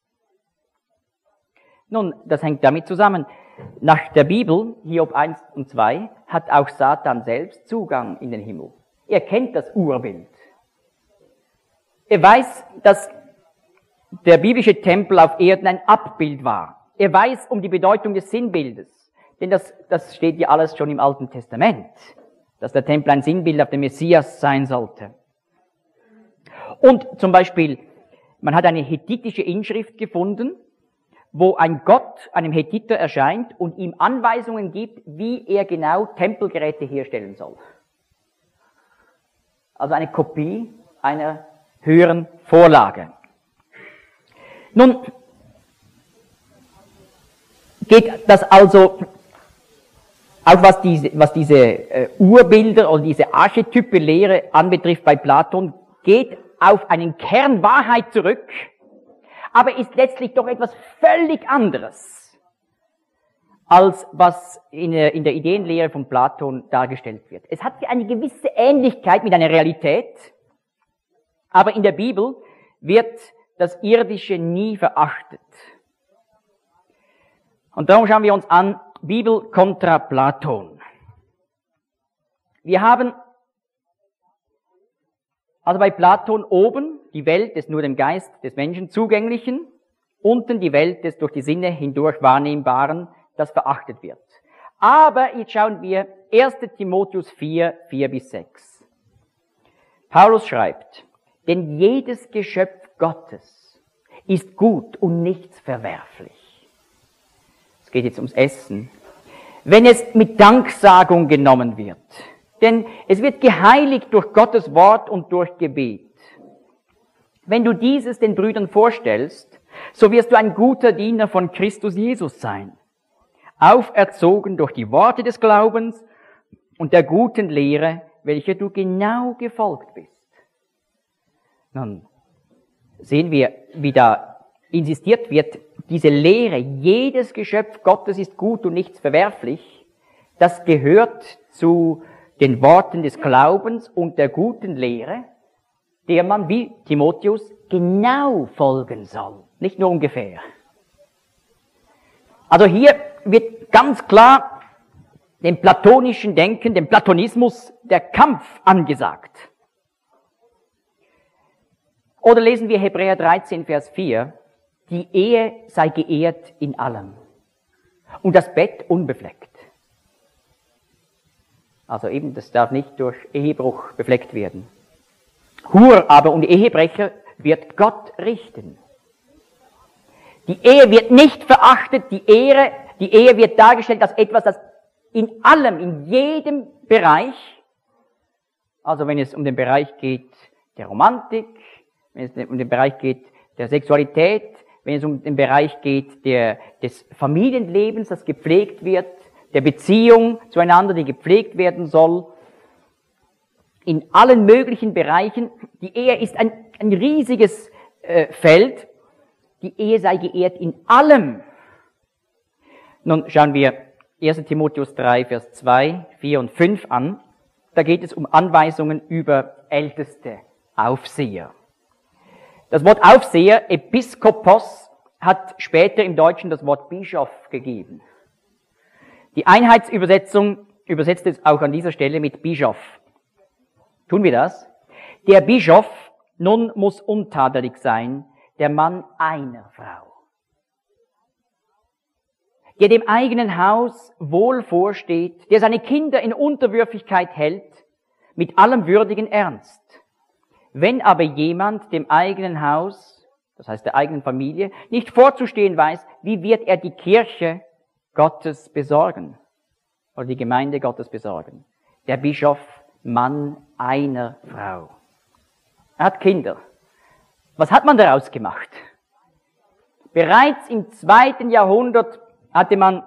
Nun, das hängt damit zusammen. Nach der Bibel, Hiob eins und zwei, hat auch Satan selbst Zugang in den Himmel. Er kennt das Urbild. Er weiß, dass der biblische Tempel auf Erden ein Abbild war. Er weiß um die Bedeutung des Sinnbildes. Denn das, das steht ja alles schon im Alten Testament, dass der Tempel ein Sinnbild auf den Messias sein sollte. Und zum Beispiel, man hat eine hethitische Inschrift gefunden, wo ein Gott einem Hethiter erscheint und ihm Anweisungen gibt, wie er genau Tempelgeräte herstellen soll. Also eine Kopie einer höheren Vorlage. Nun geht das also, auch was diese, was diese äh, Urbilder oder diese Archetype-Lehre anbetrifft bei Platon, geht auf einen Kern Wahrheit zurück, aber ist letztlich doch etwas völlig anderes, als was in der, in der Ideenlehre von Platon dargestellt wird. Es hat eine gewisse Ähnlichkeit mit einer Realität, aber in der Bibel wird das Irdische nie verachtet. Und darum schauen wir uns an, Bibel kontra Platon. Wir haben also bei Platon oben die Welt des nur dem Geist des Menschen Zugänglichen, unten die Welt des durch die Sinne hindurch Wahrnehmbaren, das verachtet wird. Aber jetzt schauen wir erster Timotheus vier, vier bis sechs. Paulus schreibt, denn jedes Geschöpf Gottes ist gut und nichts verwerflich. Es geht jetzt ums Essen. Wenn es mit Danksagung genommen wird, denn es wird geheiligt durch Gottes Wort und durch Gebet. Wenn du dieses den Brüdern vorstellst, so wirst du ein guter Diener von Christus Jesus sein, auferzogen durch die Worte des Glaubens und der guten Lehre, welcher du genau gefolgt bist. Nun sehen wir, wie da insistiert wird, diese Lehre, jedes Geschöpf Gottes ist gut und nichts verwerflich, das gehört zu den Worten des Glaubens und der guten Lehre, der man wie Timotheus genau folgen soll, nicht nur ungefähr. Also hier wird ganz klar dem platonischen Denken, dem Platonismus, der Kampf angesagt. Oder lesen wir Hebräer dreizehn, Vers vier, die Ehe sei geehrt in allem und das Bett unbefleckt. Also eben, das darf nicht durch Ehebruch befleckt werden. Hurer aber und Ehebrecher wird Gott richten. Die Ehe wird nicht verachtet, die Ehe, die Ehe wird dargestellt als etwas, das in allem, in jedem Bereich, also wenn es um den Bereich geht der Romantik, wenn es um den Bereich geht der Sexualität, wenn es um den Bereich geht der, des Familienlebens, das gepflegt wird, der Beziehung zueinander, die gepflegt werden soll, in allen möglichen Bereichen. Die Ehe ist ein, ein riesiges äh, Feld. Die Ehe sei geehrt in allem. Nun schauen wir erster Timotheus drei, Vers zwei, vier und fünf an. Da geht es um Anweisungen über älteste Aufseher. Das Wort Aufseher, Episkopos, hat später im Deutschen das Wort Bischof gegeben. Die Einheitsübersetzung übersetzt es auch an dieser Stelle mit Bischof. Tun wir das? Der Bischof nun muss untadelig sein, der Mann einer Frau, der dem eigenen Haus wohl vorsteht, der seine Kinder in Unterwürfigkeit hält, mit allem würdigen Ernst. Wenn aber jemand dem eigenen Haus, das heißt der eigenen Familie, nicht vorzustehen weiß, wie wird er die Kirche Gottes besorgen? Oder die Gemeinde Gottes besorgen? Der Bischof, Mann einer Frau. Er hat Kinder. Was hat man daraus gemacht? Bereits im zweiten Jahrhundert hatte man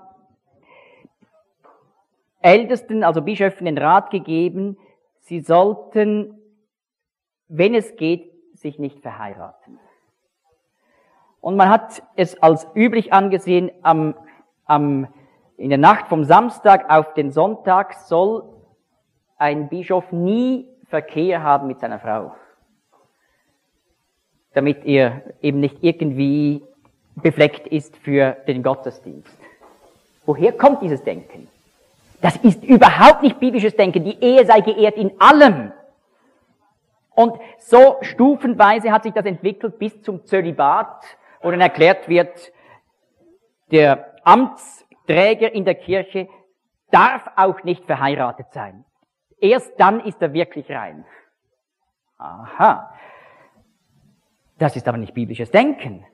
Ältesten, also Bischöfen, den Rat gegeben, sie sollten, wenn es geht, sich nicht verheiraten. Und man hat es als üblich angesehen, am, am, in der Nacht vom Samstag auf den Sonntag soll ein Bischof nie Verkehr haben mit seiner Frau, damit er eben nicht irgendwie befleckt ist für den Gottesdienst. Woher kommt dieses Denken? Das ist überhaupt nicht biblisches Denken. Die Ehe sei geehrt in allem. Und so stufenweise hat sich das entwickelt bis zum Zölibat, wo dann erklärt wird, der Amtsträger in der Kirche darf auch nicht verheiratet sein. Erst dann ist er wirklich rein. Aha. Das ist aber nicht biblisches Denken.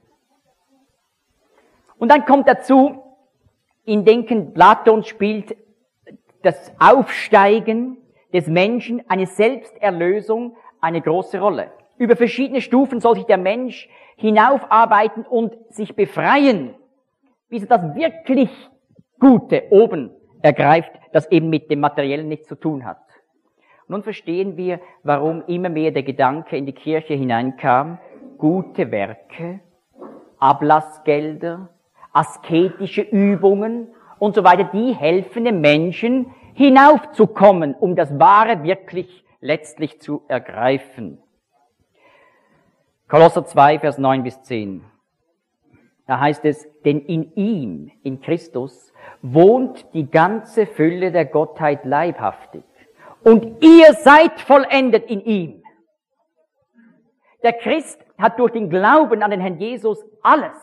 Und dann kommt dazu, in Denken Platons spielt das Aufsteigen des Menschen, eine Selbsterlösung, eine große Rolle. Über verschiedene Stufen soll sich der Mensch hinaufarbeiten und sich befreien, bis er das wirklich Gute oben ergreift, das eben mit dem Materiellen nichts zu tun hat. Nun verstehen wir, warum immer mehr der Gedanke in die Kirche hineinkam, gute Werke, Ablassgelder, asketische Übungen und so weiter, die helfen dem Menschen hinaufzukommen, um das Wahre wirklich letztlich zu ergreifen. Kolosser zwei, Vers neun bis zehn. Da heißt es, denn in ihm, in Christus, wohnt die ganze Fülle der Gottheit leibhaftig. Und ihr seid vollendet in ihm. Der Christ hat durch den Glauben an den Herrn Jesus alles.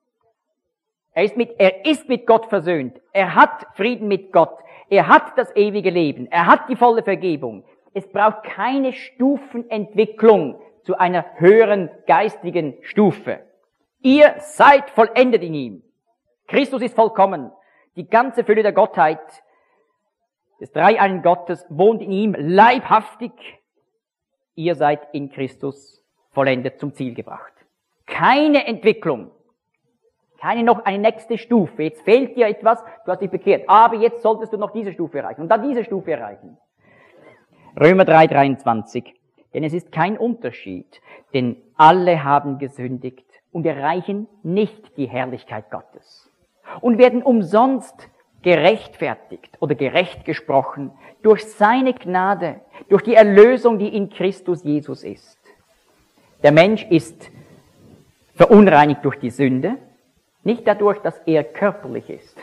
Er ist mit, er ist mit Gott versöhnt. Er hat Frieden mit Gott. Er hat das ewige Leben. Er hat die volle Vergebung. Es braucht keine Stufenentwicklung zu einer höheren geistigen Stufe. Ihr seid vollendet in ihm. Christus ist vollkommen. Die ganze Fülle der Gottheit, des dreieinen Gottes, wohnt in ihm leibhaftig. Ihr seid in Christus vollendet, zum Ziel gebracht. Keine Entwicklung. Keine noch eine nächste Stufe. Jetzt fehlt dir etwas, du hast dich bekehrt. Aber jetzt solltest du noch diese Stufe erreichen und dann diese Stufe erreichen. Römer drei, dreiundzwanzig. Denn es ist kein Unterschied, denn alle haben gesündigt und erreichen nicht die Herrlichkeit Gottes und werden umsonst gerechtfertigt oder gerecht gesprochen durch seine Gnade, durch die Erlösung, die in Christus Jesus ist. Der Mensch ist verunreinigt durch die Sünde, nicht dadurch, dass er körperlich ist,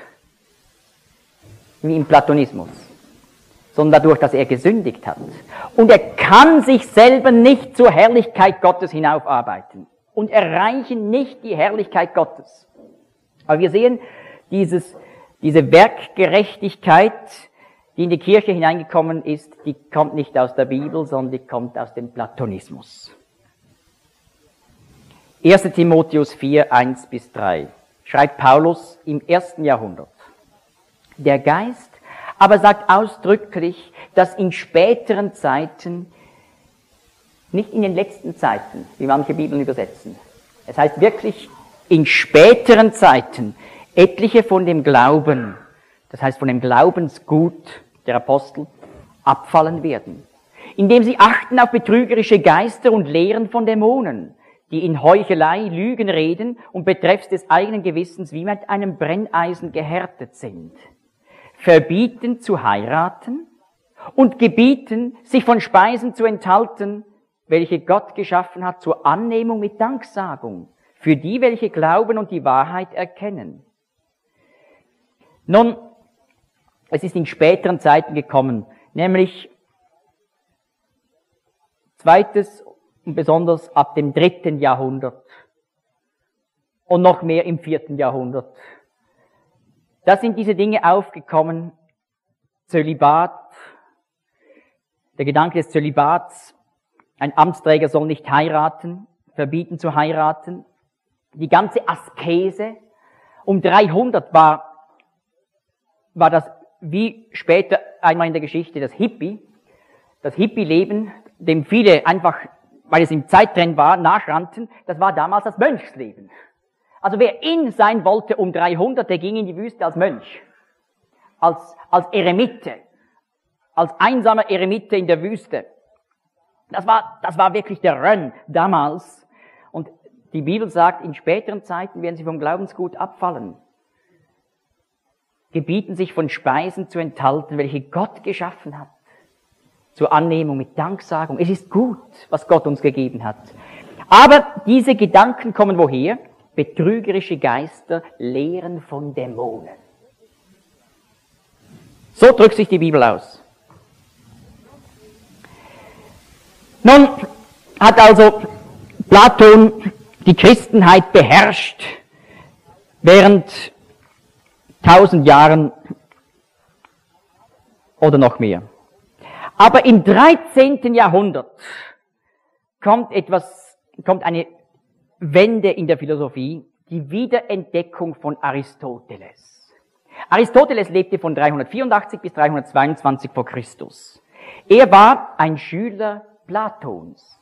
wie im Platonismus, sondern dadurch, dass er gesündigt hat. Und er kann sich selber nicht zur Herrlichkeit Gottes hinaufarbeiten und erreichen nicht die Herrlichkeit Gottes. Aber wir sehen, dieses, diese Werkgerechtigkeit die in die Kirche hineingekommen ist, die kommt nicht aus der Bibel, sondern die kommt aus dem Platonismus. erster Timotheus vier, eins bis drei schreibt Paulus im ersten Jahrhundert. Der Geist aber sagt ausdrücklich, dass in späteren Zeiten, nicht in den letzten Zeiten, wie manche Bibeln übersetzen, es heißt wirklich in späteren Zeiten, etliche von dem Glauben, das heißt von dem Glaubensgut der Apostel, abfallen werden, indem sie achten auf betrügerische Geister und Lehren von Dämonen, die in Heuchelei, Lügen reden und betreffs des eigenen Gewissens wie mit einem Brenneisen gehärtet sind, verbieten zu heiraten und gebieten, sich von Speisen zu enthalten, welche Gott geschaffen hat, zur Annehmung mit Danksagung, für die, welche glauben und die Wahrheit erkennen. Nun, es ist in späteren Zeiten gekommen, nämlich zweites und besonders ab dem dritten Jahrhundert und noch mehr im vierten Jahrhundert. Da sind diese Dinge aufgekommen, Zölibat, der Gedanke des Zölibats, ein Amtsträger soll nicht heiraten, verbieten zu heiraten, die ganze Askese. Um dreihundert war, war das wie später einmal in der Geschichte das Hippie, das Hippie-Leben, dem viele einfach, weil es im Zeittrend war, nachrannten, das war damals das Mönchsleben. Also wer in sein wollte um dreihundert, der ging in die Wüste als Mönch, als, als Eremite, als einsamer Eremite in der Wüste. Das war, das war wirklich der Run damals. Und die Bibel sagt, in späteren Zeiten werden sie vom Glaubensgut abfallen, gebieten sich von Speisen zu enthalten, welche Gott geschaffen hat, zur Annehmung mit Danksagung. Es ist gut, was Gott uns gegeben hat. Aber diese Gedanken kommen woher? Betrügerische Geister lehren von Dämonen. So drückt sich die Bibel aus. Nun hat also Platon die Christenheit beherrscht während tausend Jahren oder noch mehr. Aber im dreizehnten Jahrhundert kommt etwas, kommt eine Wende in der Philosophie, die Wiederentdeckung von Aristoteles. Aristoteles lebte von dreihundertvierundachtzig bis dreihundertzweiundzwanzig vor Christus. Er war ein Schüler Platons.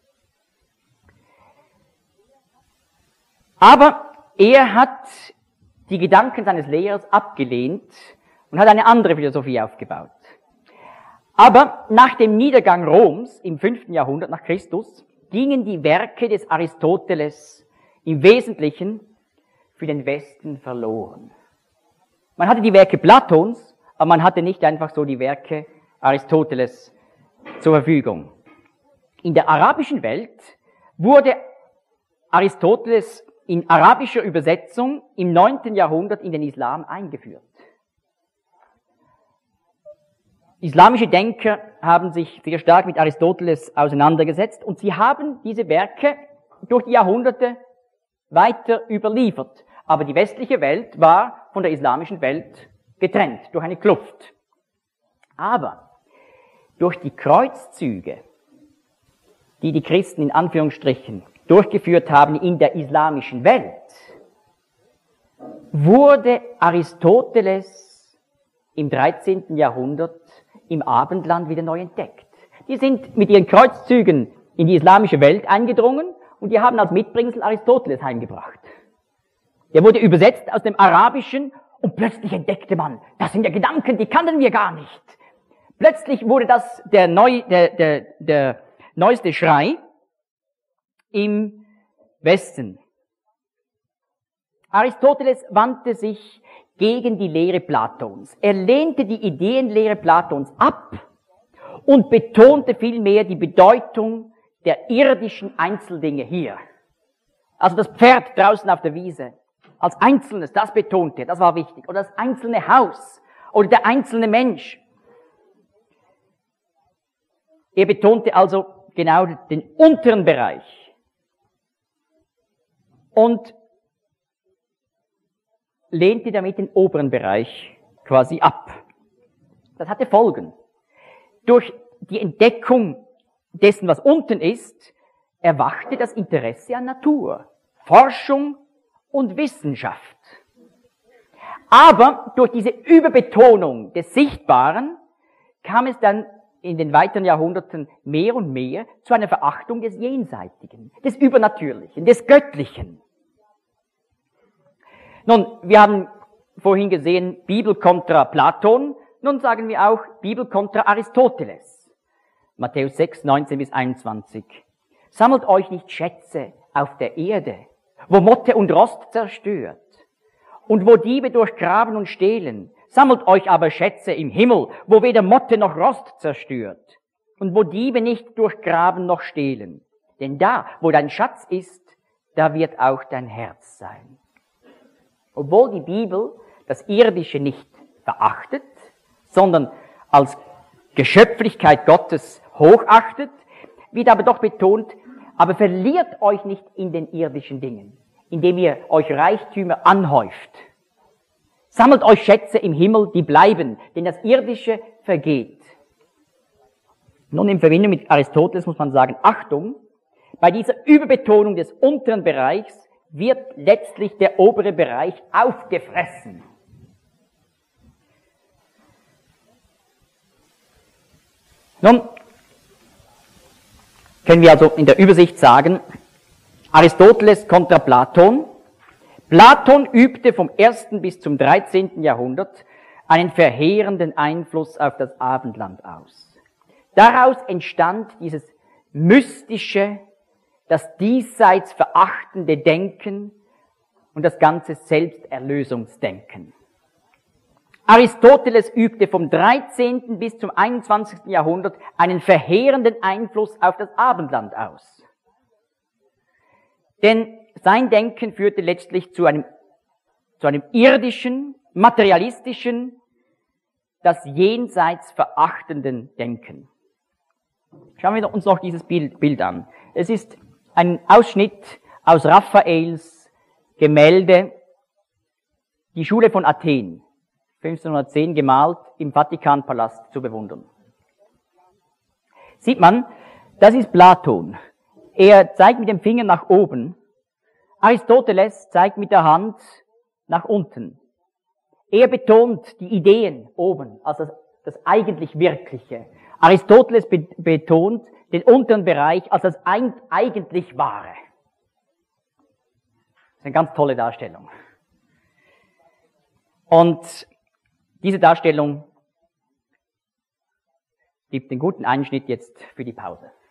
Aber er hat die Gedanken seines Lehrers abgelehnt und hat eine andere Philosophie aufgebaut. Aber nach dem Niedergang Roms im fünften Jahrhundert nach Christus gingen die Werke des Aristoteles im Wesentlichen für den Westen verloren. Man hatte die Werke Platons, aber man hatte nicht einfach so die Werke Aristoteles zur Verfügung. In der arabischen Welt wurde Aristoteles in arabischer Übersetzung im neunten Jahrhundert in den Islam eingeführt. Islamische Denker haben sich sehr stark mit Aristoteles auseinandergesetzt und sie haben diese Werke durch die Jahrhunderte weiter überliefert. Aber die westliche Welt war von der islamischen Welt getrennt durch eine Kluft. Aber durch die Kreuzzüge, die die Christen in Anführungsstrichen durchgeführt haben in der islamischen Welt, wurde Aristoteles im dreizehnten Jahrhundert im Abendland wieder neu entdeckt. Die sind mit ihren Kreuzzügen in die islamische Welt eingedrungen und die haben als Mitbringsel Aristoteles heimgebracht. Der wurde übersetzt aus dem Arabischen und plötzlich entdeckte man, das sind ja Gedanken, die kannten wir gar nicht. Plötzlich wurde das der, neu, der, der, der neueste Schrei im Westen. Aristoteles wandte sich gegen die Lehre Platons. Er lehnte die Ideenlehre Platons ab und betonte vielmehr die Bedeutung der irdischen Einzeldinge hier. Also das Pferd draußen auf der Wiese als Einzelnes, das betonte er, das war wichtig. Oder das einzelne Haus oder der einzelne Mensch. Er betonte also genau den unteren Bereich und lehnte damit den oberen Bereich quasi ab. Das hatte Folgen. Durch die Entdeckung dessen, was unten ist, erwachte das Interesse an Natur, Forschung und Wissenschaft. Aber durch diese Überbetonung des Sichtbaren kam es dann in den weiteren Jahrhunderten mehr und mehr zu einer Verachtung des Jenseitigen, des Übernatürlichen, des Göttlichen. Nun, wir haben vorhin gesehen, Bibel kontra Platon, nun sagen wir auch Bibel kontra Aristoteles. Matthäus sechs, neunzehn bis einundzwanzig. Sammelt euch nicht Schätze auf der Erde, wo Motte und Rost zerstört und wo Diebe durchgraben und stehlen. Sammelt euch aber Schätze im Himmel, wo weder Motte noch Rost zerstört und wo Diebe nicht durchgraben noch stehlen. Denn da, wo dein Schatz ist, da wird auch dein Herz sein. Obwohl die Bibel das Irdische nicht verachtet, sondern als Geschöpflichkeit Gottes hochachtet, wird aber doch betont, aber verliert euch nicht in den irdischen Dingen, indem ihr euch Reichtümer anhäuft. Sammelt euch Schätze im Himmel, die bleiben, denn das Irdische vergeht. Nun, in Verbindung mit Aristoteles muss man sagen, Achtung, bei dieser Überbetonung des unteren Bereichs wird letztlich der obere Bereich aufgefressen. Nun, können wir also in der Übersicht sagen, Aristoteles kontra Platon. Platon übte vom ersten bis zum dreizehnten Jahrhundert einen verheerenden Einfluss auf das Abendland aus. Daraus entstand dieses mystische, das diesseits verachtende Denken und das ganze Selbsterlösungsdenken. Aristoteles übte vom dreizehnten bis zum einundzwanzigsten Jahrhundert einen verheerenden Einfluss auf das Abendland aus. Denn sein Denken führte letztlich zu einem, zu einem irdischen, materialistischen, das jenseits verachtenden Denken. Schauen wir uns noch dieses Bild, Bild an. Es ist ein Ausschnitt aus Raffaels Gemälde Die Schule von Athen, fünfzehnhundertzehn gemalt, im Vatikanpalast zu bewundern. Sieht man, das ist Platon. Er zeigt mit dem Finger nach oben. Aristoteles zeigt mit der Hand nach unten. Er betont die Ideen oben, also das, das eigentlich Wirkliche. Aristoteles be- betont den unteren Bereich als das ein, eigentlich Wahre. Das ist eine ganz tolle Darstellung. Und diese Darstellung gibt den guten Einschnitt jetzt für die Pause.